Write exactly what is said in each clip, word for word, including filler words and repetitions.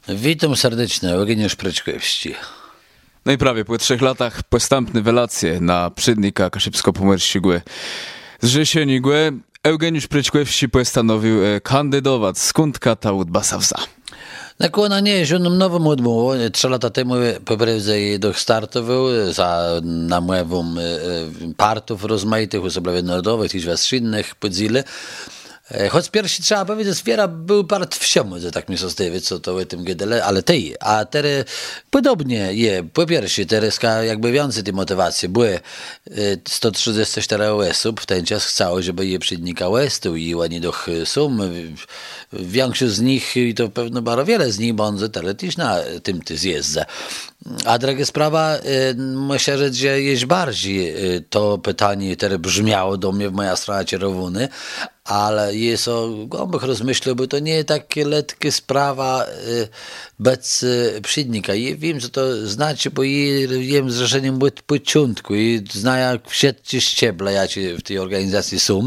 Witam serdecznie, Eugeniusz Preczkowski. No i prawie po trzech latach postępne welacje na przydnika Kaszybsko-Pomorskiego z Rzesienigłe Eugeniusz Preczkowski postanowił kandydować z kątka ta udbasawza. Nakłona nie, że on nową odmową, trzy lata temu poprewdzej do startował za namową partów rozmaitych, osobliwie narodowych, i was innych podzieli. Choć pierwszy trzeba powiedzieć, wiera był part wsiemu, że tak mi się zdaje, co to w tym gedele, ale tej, a teraz podobnie je, po pierwsze, teraz jakby więcej tej motywacji, były sto trzydzieści cztery osób, w ten czas chciało, żeby je przydnika Westu i oni doch sum, większość z nich, i to pewno bardzo wiele z nich, będzie teraz też na tym ty zjeżdża. A druga sprawa, myślę, że że jest bardziej to pytanie teraz brzmiało do mnie w mojej stronie czerwony, ale jest o głębych rozmyślach, bo to nie jest taka lekka sprawa bez przydnika. I wiem, co to znaczy, bo jem z rzeszeniem od początku i znaję wszystkie szczeble, ja w tej organizacji są.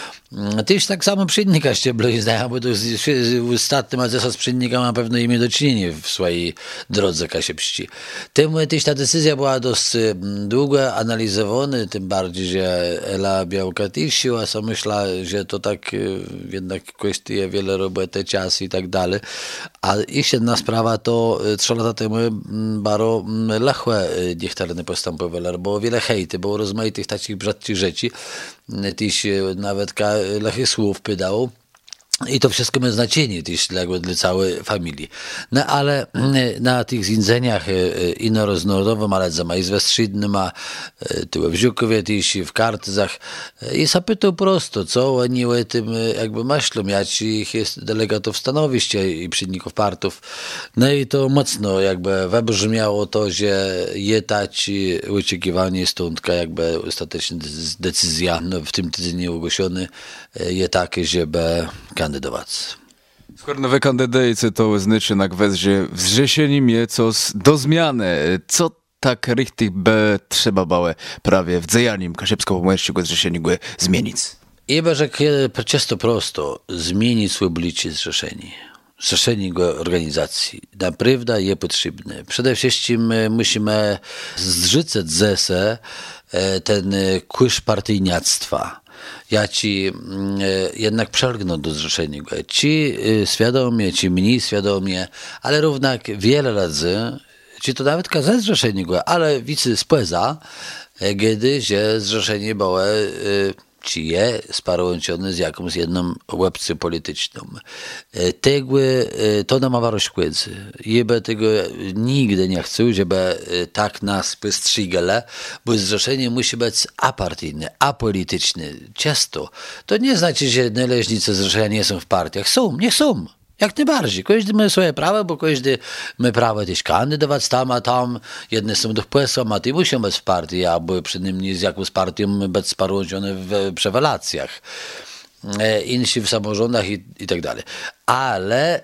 Też tak samo przydnika ścieblo i znają, bo to ostatnim a z przydnika na pewno imię do czynienia w swojej drodze kasiepści. Temu też ta decyzja była dość długo analizowana, tym bardziej, że Ela Białka też siła, co myślała, że to tak jednak kosztuje wiele roboty, czas i tak dalej. A jeszcze jedna sprawa to trzy lata temu bardzo lechłe niechtarne postępowały, bo wiele hejty, było rozmaitych takich brzydkich rzeczy. Też nawet lechy słów pytał. I to wszystko ma znaczenie też dla, dla całej familii. No ale na tych zwiedzeniach inoróżnorodowym, ale za maj westrzydnym, a tu w Żukowie też w Kartezach i zapytał prosto, co oni o tym jakby myślą, jak ich jest delegatów stanowisk i przydników partów. No i to mocno jakby wybrzmiało to, że je taci oczekiwanie stąd jakby ostateczna decyzja no, w tym tygodniu ogłoszony je takie, żeby kandydować. Skoro nowe kandydacje to znaczy na kwestię wrzesieniem je coś do zmiany. Co tak richtig by trzeba było prawie w dziejanim Kaszybsko-Pomorskiego zrzeszeniu zmienić? I że często prosto zmienić swoje oblicze zrzeszeni. Zrzeszenie organizacji. Naprawdę je potrzebne. Przede wszystkim musimy zrzucać ze se ten kurz partyjniactwa. Ja ci jednak przelgnę do zrzeszenia. Ci świadomie, ci mniej świadomie, ale równak wiele razy, ci to nawet kazać zrzeszenie, ale wicy spoza, kiedy się zrzeszenie było ci je sparłączone z jakąś jedną łebcą polityczną. Tego to nam ma rozkłady. Jeby tego nigdy nie chcą, żeby tak nas postrzegали, bo zrzeszenie musi być apartyjne, apolityczne. Często. To nie znaczy, że należnicy zrzeszenia nie są w partiach. Są, nie są. Jak najbardziej. Każdy ma swoje prawo, bo każdy ma prawo też kandydować tam, a tam. Jedne są do posłów, a ty muszą być w partii, albo przynajmniej z jakąś partią być sparłączone w przewelacjach. Inni w samorządach i, i tak dalej. Ale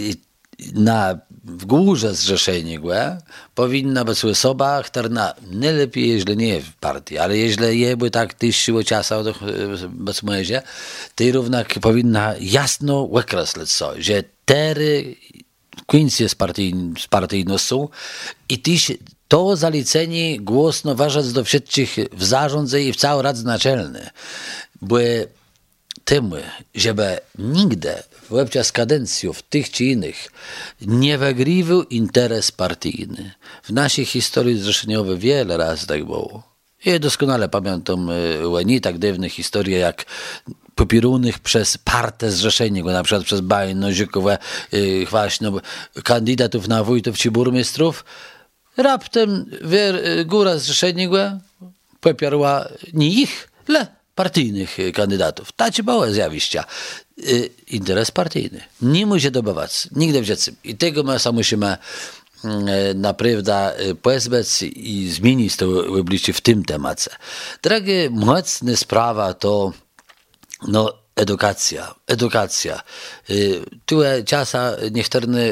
na w górze zrzeszenia powinna być osoba, która najlepiej, jeśli nie w partii, ale jeśli je by tak tyś siło czasu bez mojej, to równak powinna jasno wykreślić sobie, że tery końce z partyjnością i też to zalicenie głośno ważać do wszystkich w zarządzie i w cały rad naczelny. Bo tym, żeby nigdy podczas kadencji w tych czy innych nie wygrywał interes partyjny. W naszej historii zrzeszeniowej wiele razy tak było. Ja doskonale pamiętam o nie tak dawnych historiach jak popierunych przez partę zrzeszenia, na przykład przez Bajno, Żukowe, właśnie kandydatów na wójtów czy burmistrzów. Raptem góra zrzeszenia popierła nie ich, ale partyjnych kandydatów. Tacie było zjawiska. Interes partyjny. Nie musi dobywać. Nigdy w życiu. I tego my sam musimy naprawdę pozbyć i zmienić to oblicze w tym temacie. Druga mocna sprawa to no, edukacja. Edukacja. Tu czasem niektóre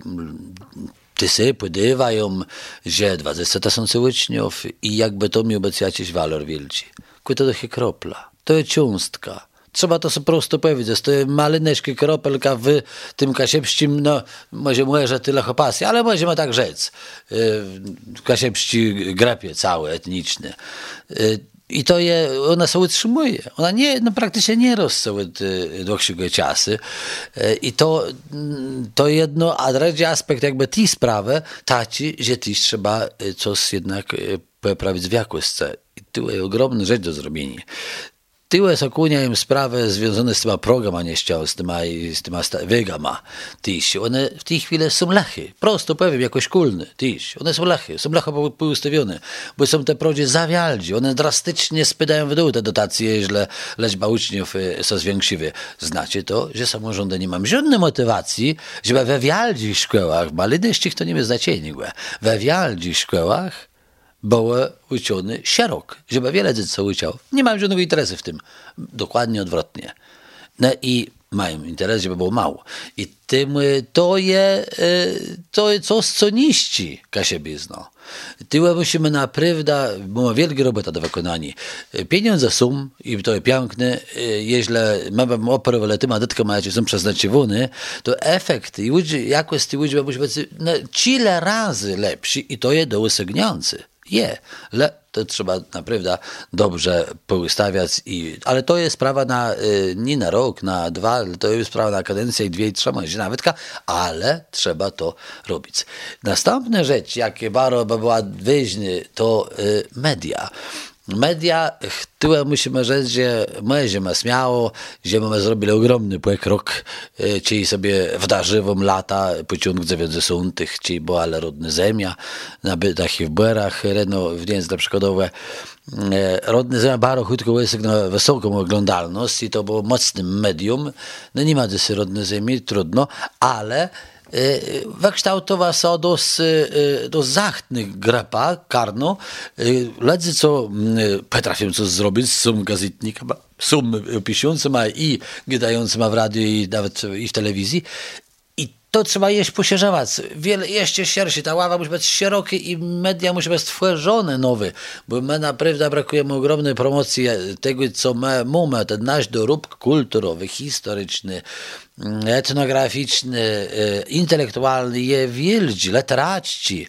ty podywają, że dwadzieścia tysięcy uczniów i jakby to miał być jakiś walor wielki. To jest kropla. To jest cząstka. Trzeba to sobie prosto powiedzieć. To jest malyneczka kropelka w tym kasiepścim, no może mówię, że tyle chopasji, ale możemy tak rzec. Kasiepści grepie całe, etniczne. I to je, ona się utrzymuje. Ona nie, no praktycznie nie rośnie od dłuższego czasu. I to, to jedno, a drugi aspekt jakby tej sprawy, taki, że też trzeba coś jednak poprawić w jakości. I to jest ogromna rzecz do zrobienia. Tyłe zakłaniają sprawy związane z tyma progama nieszczał, z tyma, z tyma wegama. Tyś. One w tej chwili są lechy. Prosto powiem, jako szkolne. Tyś. One są lechy. Są lecho poustawione. Bo są te prodzie zawialdzi. One drastycznie spadają w dół te dotacje, źle liczba uczniów są zwiększyły. Znaczy to, że samorządy nie mają żadnej motywacji, żeby we wialdzi szkołach, malydeszcich to nie jest znaczenie, we wialdzi szkołach były uczony szerok, żeby wiele dzieci uczył. Nie mają żadnego interesu w tym. Dokładnie odwrotnie. No i mają interes, żeby było mało. I tym to jest to je coś, co niszczy kasiebizno. Tyle musimy naprawdę, mamy wielkie robota do wykonania. Pieniądze są, i to jest piękne, jeśli mamy operowali tym, a dytko macie są przeznaczone, to efekt i jakość tej liczby musi być no, tyle razy lepszy i to jest do usygniący. Je, ale to trzeba naprawdę dobrze poustawiać, i, ale to jest sprawa na, nie na rok, na dwa, to jest sprawa na kadencję i dwie i trzy, może nawet, ale trzeba to robić. Następna rzecz, jakie bardzo by była ważna, to y, media. Media, tyle musimy rzec, że my, że my śmiało, że my zrobili ogromny krok, czyli sobie wdarzyło lata pociąg dziewięćdziesiątych, czyli była ale rodna ziemia, na bytach i w berach, reno w Niemczech przykładowe. Rodna ziemia bardzo chutko wysygnęła wysoką oglądalność i to było mocnym medium. No nie ma dzisiaj rodnej ziemi, trudno, ale wykształtowa się do, do zachtnych grapa karno. Ledzy co potrafią coś zrobić, są gazetnik, są piszący ma i gadający ma w radiu i nawet i w telewizji. I to trzeba jeść poszerzywać. Wiele jeszcze szerszy. Ta ława musi być szeroka i media musi być stworzone nowe. Bo my naprawdę brakujemy ogromnej promocji tego, co my mamy, ten nasz dorób kulturowy, historyczny, etnograficzny, intelektualny, je wielki, literaci,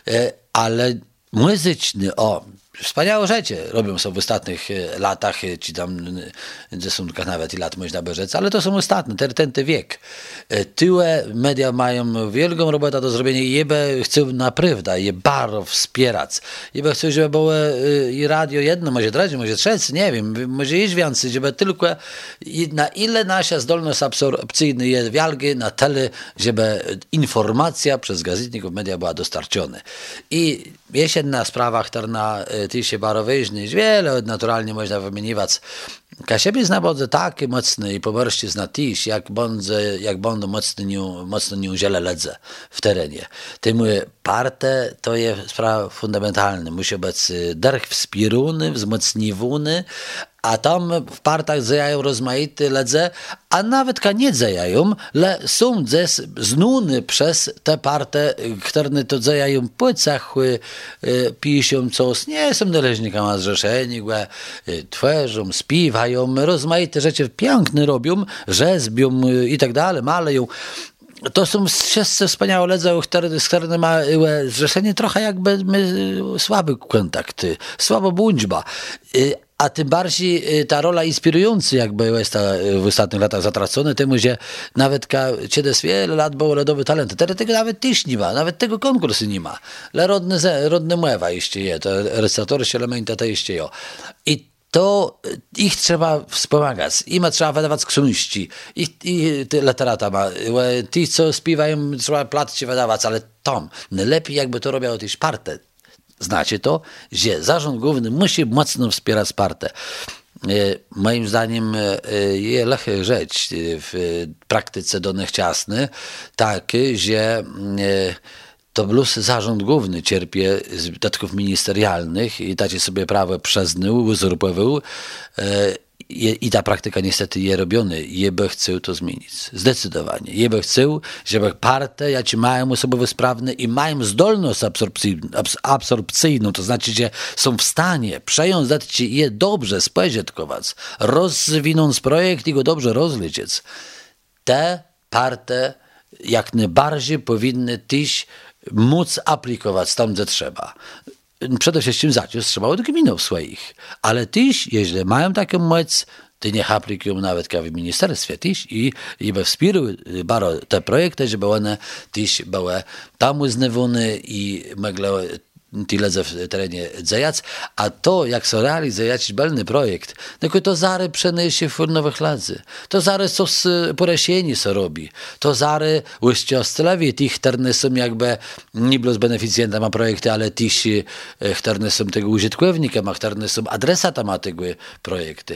ale muzyczny, o, wspaniałe rzeczy robią się w ostatnich latach, czy tam dziesiątkach nawet i lat można by rzec, ale to są ostatnie, ten, ten, ten wiek. Tyle media mają wielką robotę do zrobienia i jeby chcą naprawdę, je bardzo wspierać. Jeby chcą, żeby było i radio jedno, może drugie, może trzecie, nie wiem, może iść więcej, żeby tylko na ile nasza zdolność absorpcyjna jest wielka, na tyle, żeby informacja przez gazetników media była dostarczona. I jest jedna sprawa, która na tej się bardzo ważna, wiele naturalnie można wymieniać. Kasiebie zna bardzo takie mocne i poborście zna też, jak, bądze, jak będą mocno nie, mocno nie udzielę ledze w terenie. Tym parte to jest sprawa fundamentalna. Musi być derch wspierany, wzmocniwany, a tam w partach zajają rozmaite ledze, a nawet nie zajają, ale są znane przez te parte, które to zajają po cechy, piszą coś, nie są należnikami zrzeszeni, tworzą, śpiewają, rozmaite rzeczy piękne robią, rzezbią i tak dalej, maleją. To są wszyscy wspaniałe ledze, z którymi ma zrzeszenie trochę jakby słaby kontakt, słabo bądźba. A tym bardziej ta rola inspirująca jakby jest ta w ostatnich latach zatracona, temu, że nawet kiedy wiele lat było ledowy talent, teraz tego nawet też nie ma, nawet tego konkursu nie ma. Ale rodne, rodne mływa jeszcze jest, recytatory się elementy te jeszcze jest. I to ich trzeba wspomagać. Im trzeba wydawać książki. I, i literata ma. Ci, co śpiewają, trzeba płacić wydawać, ale tam najlepiej jakby to robiło też parte. Znaczy to, że zarząd główny musi mocno wspierać partę. Moim zdaniem jest lepsza rzecz w praktyce dotychczaskiej takie, że to plus zarząd główny cierpie z wydatków ministerialnych i tacie sobie prawo przyznał, uzurpował je, i ta praktyka niestety je robiony, jeby chcą to zmienić. Zdecydowanie. Jeby chcą, żeby partie, jakie mają osobowe sprawne i mają zdolność absorpcyjną, absorpcyjną, to znaczy, że są w stanie przejąć ci je dobrze spożytkować, rozwinąć projekt i go dobrze rozliczyć. Te partie jak najbardziej powinny też móc aplikować tam, gdzie trzeba. Przede wszystkim zacząć trzeba od gminów swoich, ale też, jeśli mają taką moc, to niech aplikują nawet w ministerstwie też i, i wspierają bardzo te projekty, żeby one też były tam uznawane i mogły tyle w terenie działać, a to, jak się realizuje jakiś belny projekt, tylko to zary przeniesie w nowych lat. To zary coś poresieni się robi. To zary jeszcze ostlewi tych, które są jakby nie było z beneficjentem projektu, ale tych, które są tego użytkownikiem, a które są adresatem tego projektu.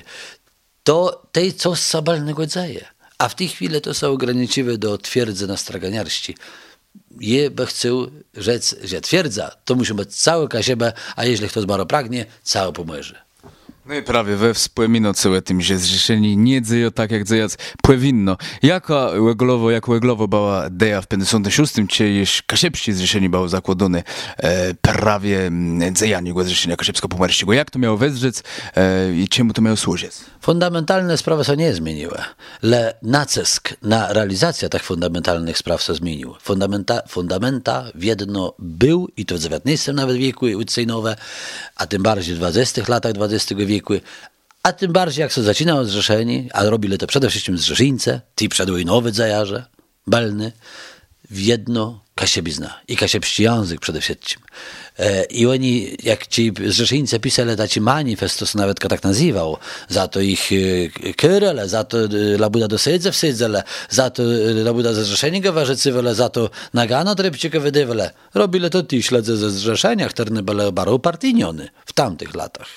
To tej coś się belnego dzieje. A w tej chwili to są ograniczyły do twierdzy na straganiarści. Jeby chcą rzec, że twierdza, to musi być całe kasiebę, a jeśli ktoś bardzo pragnie, całe pomoże. No i prawie we wspomino całe tym, że zrzeszeni nie dzieją tak, jak dzieją powinno. Jaka łeglowo, jak łeglowo była idea w pięćdziesiątym szóstym, czy już kasiepści zrzeszeni było zakładone e, prawie dzejanie go zrzeszenia kasiepsko-pomorskiego. Jak to miało wezrzec e, i czemu to miało służyć? Fundamentalne sprawy się nie zmieniły, ale nacisk na realizację tych fundamentalnych spraw się zmienił. Fundamenta, fundamenta wiedno był i to w dziewiętnastym nawet wieku ucyjnowe, a tym bardziej w dwudziestych latach dwudziestego wieku, a tym bardziej jak się zaczynało zrzeszeni, a robili to przede wszystkim zrzeszyńce, ci przedwojnowe zajarze, belny, w jedno kasiebizna i kasiebski język przede wszystkim. E, I oni, jak ci zrzeszyńcy pisali taki manifest, to się nawet tak nazywał, za to ich e, kyrele, za to e, labuda do sydze w sydzele, za to e, labuda ze zrzeszenia gowarzycywele, za to nagano trepcika wydywele. Robili to ci śledze ze zrzeszenia, które były bardzo upartyjnione w tamtych latach.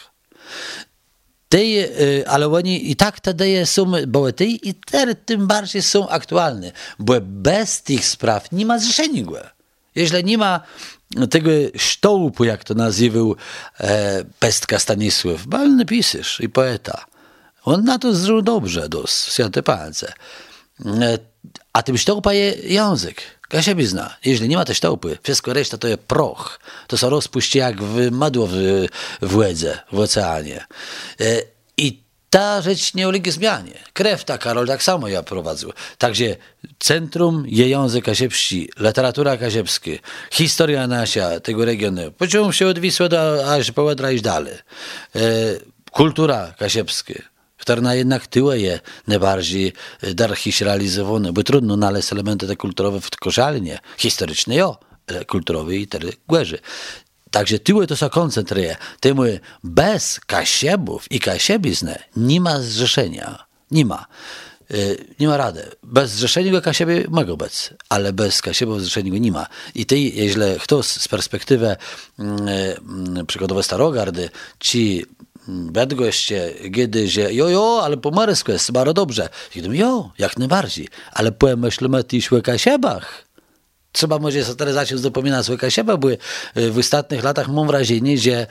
Tej, ale oni i tak te idee są, były tej i te tym bardziej są aktualne, bo bez tych spraw nie ma zrzeszenia. Jeśli nie ma tego sztołpu, jak to nazywał e, Pestka Stanisław, balny pisarz i poeta, on na to zrobił dobrze, dos, święte palce. E, a tym sztołpa jest język. Kasiebie zna. Jeśli nie ma tej sztołpy, wszystko reszta to jest proch. To się rozpuści jak w madło w, w łedze, w oceanie. E, I ta rzecz nie ulegnie zmianie. Krew ta, Karol, tak samo ja prowadzę. Także centrum je język kasiepski, literatura kasiepska, historia nasza tego regionu. Pociągnął się od Wisły do, aż po Łedra iść dalej. E, kultura kasiepska, która jednak tyłe je najbardziej darchiś realizowane, bo trudno znaleźć elementy te kulturowe w koszalnie, historyczne jo, ale kulturowe i te głęży. Także tyłe to się koncentruje. Temu bez kasiebów i kasiebizny nie ma zrzeszenia. Nie ma. Nie ma rady. Bez zrzeszenia kasieby mogą być, ale bez kasiebów zrzeszenia nie ma. I ty, jeśli ktoś z perspektywy mm, przykładowo Starogardy, ci Bydgoszczy, kiedy, że jo, jo, ale po morsku jest bardzo dobrze. I mówię, jo, jak najbardziej, ale pomyślmy też o kasiebach. Trzeba może sobie teraz zacząć dopominać o kasiebach, bo w ostatnich latach mam wrażenie, że,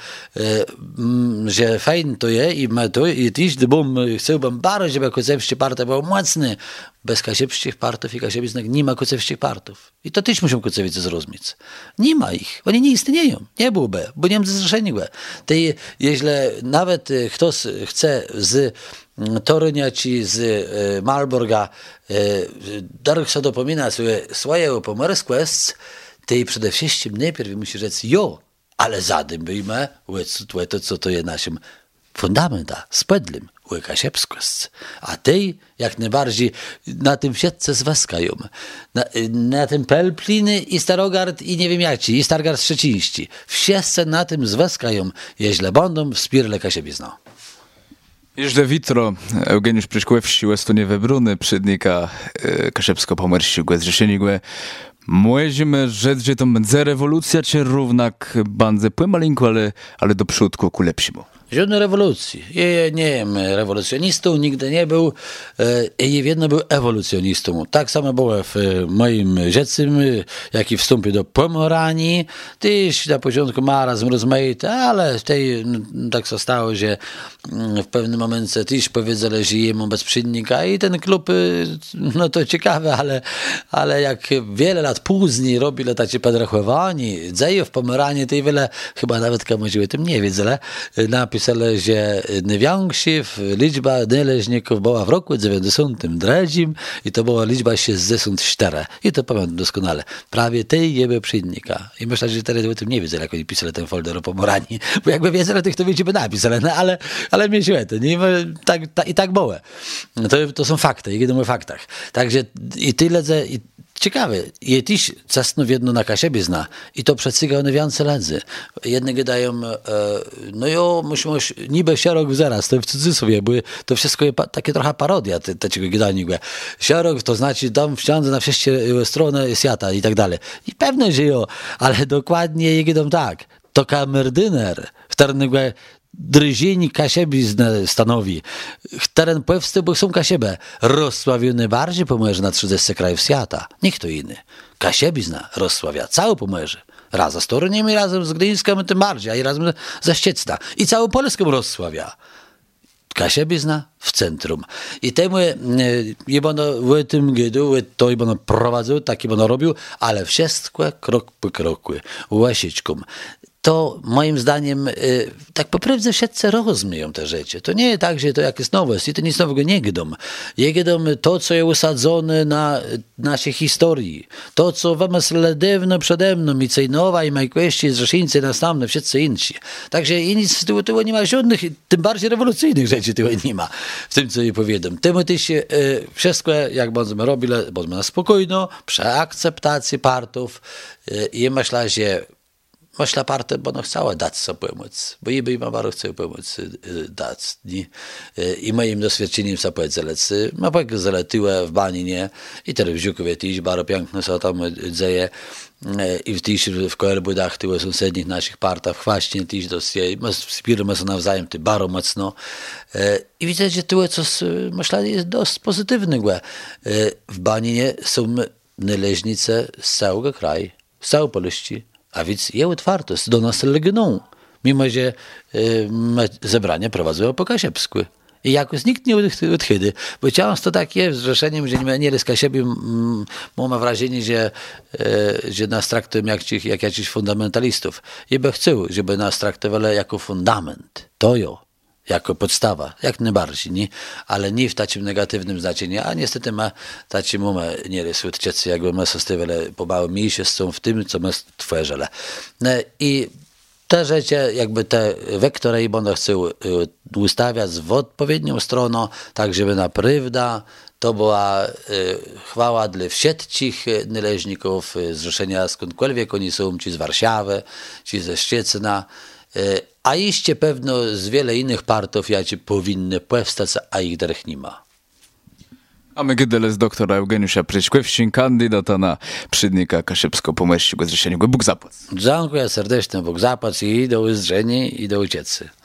że fajnie to jest i my to, i też, gdybym chciałbym bardzo, żeby kasiebskie partie były mocne. Bez kasiebskich partów i kasiebiznek nie ma kasiebskich partów. I to też muszą kasiebicy zrozumieć. Nie ma ich. Oni nie istnieją. Nie byłoby, bo nie ma zrzeszenia. Jeśli nawet ktoś chce z Torunia czy z Malborga darch się dopominać swojego pomorsku, to przede wszystkim najpierw musi rzec jo, ale zadymbyjmy to, co to jest naszym fundamenta, spedlym, u kasiebskość. A tej jak najbardziej na tym wszystko zwaskają. Na, na tym Pelpliny i Starogard i nie wiem jak ci, i Stargard Szczeciński. Wszyscy na tym zwaskają, jeśli będą wspierali kasiebizną. Jeżdżę witro, Eugeniusz Pryszkłewsi, Westonie Webruny, przydnika e, kasiebsko-pomorskiego zrzeszenigłe. Mówimy, że to będzie rewolucja, czy równak będzie płymalinko, ale, ale do przódku ku lepszemu. Żadnej rewolucji. Ja nie wiem, rewolucjonistą nigdy nie był i jedno był ewolucjonistą. Tak samo było w moim dziecym, jak i wstąpił do Pomoranii. Też na początku marazm rozmaity, ale tej, tak się stało, że w pewnym momencie też powiedzieli, że jemu bez przynnika i ten klub, no to ciekawe, ale, ale jak wiele lat później robili takie podrachowani, dzieje w Pomoranii, to i wiele, chyba nawet komuś o tym nie wiedzą, napisali, że największa liczba należników była w roku dziewięćdziesiątym drugim i to była liczba sześćdziesiąt cztery. I to pamiętam doskonale. Prawie tej jeby przynnika. I myślę, że teraz o tym nie wiedzą, jak oni pisali ten folder o Pomoranii, bo jakby wiedzieli, to kto wiecie, by napisali, no, ale, ale mnie się to. Nie, tak, ta, I tak było. To, to są fakty, i mówię o faktach. Także i tyle, i ciekawe, je też jedno na siebie zna i to przecyga one więcej ledzy. Jedne gadają, e, no jo, musimy niby sierok zaraz, to w cudzysłowie, bo to wszystko jest pa, takie trochę parodia te, tego gadania. Sierok to znaczy dom wciąż na wszystkie strony świata i tak dalej. I pewnie, że jo, ale dokładnie je gadą tak. To kamerdyner, w którym Dryzieni Kasiebie stanowi. Teren powstał, bo są Kasiebę. Rozsławiony bardziej Pomorze na trzydzieści krajów świata. Nikt to inny. Kasiebizna rozsławia całe Pomorze. Razem z Toruniem i razem z Gdyńską tym bardziej, a i razem ze Ściecna. I całą Polską rozsławia. Kasiebizna w centrum. I temu je bono w tym gidu, to je bono prowadził, tak je bono robił, ale wszystko krok po kroku, łasiczką. To moim zdaniem, tak po prawdzie wszyscy rozumieją te rzeczy. To nie jest tak, że to jakieś nowość i to nic nowego nie gdą. Je gdą to, co jest usadzone na naszej historii. To, co wymyślili dawno przede mną i Cejnowa, i Majkweści, i Zrzeszyńcy, i następne, wszyscy inni. Także i nic z tego, tego nie ma żadnych, tym bardziej rewolucyjnych rzeczy tego nie ma w tym, co je powiedzą. Temu też e, wszystko, jak będziemy robili, będziemy na spokojno, przy akceptacji partów e, i myślę, że Myślę, partia będą chciała dać sobie pomoc, bo i by im bardzo chciał pomoc dać. Nie? I moim doświadczeniem sobie powiedzieć, ma bardzo zaletiła w Baninie i teraz w Żukowie też bardzo piękno się tam dzieje. I też w Koelbudach, w sąsiednich naszych partach, w Chwaście też dosyć, wspieramy się nawzajem ty bardzo mocno. I widzę, że to coś, myślę, jest dość pozytywnego. W Baninie są należnice z całego kraju, z całej Polski. A więc je otwartość do nas lgną, mimo że y, zebrania prowadzą po kasiebsku. I jakoś nikt nie odchyli, bo często tak jest z Zrzeszeniem, że nie, nie z Kasiebie, mam wrażenie, że, y, że nas traktują jak, jak jakichś fundamentalistów. I by chcą, żeby nas traktowali jako fundament. To jo. Jako podstawa, jak najbardziej, nie? Ale nie w takim negatywnym znaczeniu, a niestety ma tacy mamy nieraz odciecy, jakby my zostawili po małym miejscu w tym, co my tworzyli. I te rzeczy, jakby te wektory i będą chcą ustawiać w odpowiednią stronę, tak żeby naprawdę to była y, chwała dla wszystkich należników Zrzeszenia, skądkolwiek oni są, czy z Warszawy, czy ze Szczecina, y, a iście pewno z wiele innych partów, jakie powinny powstać, a ich derech nie ma. A my gdyle z doktora Eugeniusza Pryćkłewścin, kandydata na przydnika Kasiebsko-Pomorskiego Zrzeszenia. Bóg zapłać. Dziękuję serdecznie, Bóg zapłać i do uzdrzenia, i do uciecy.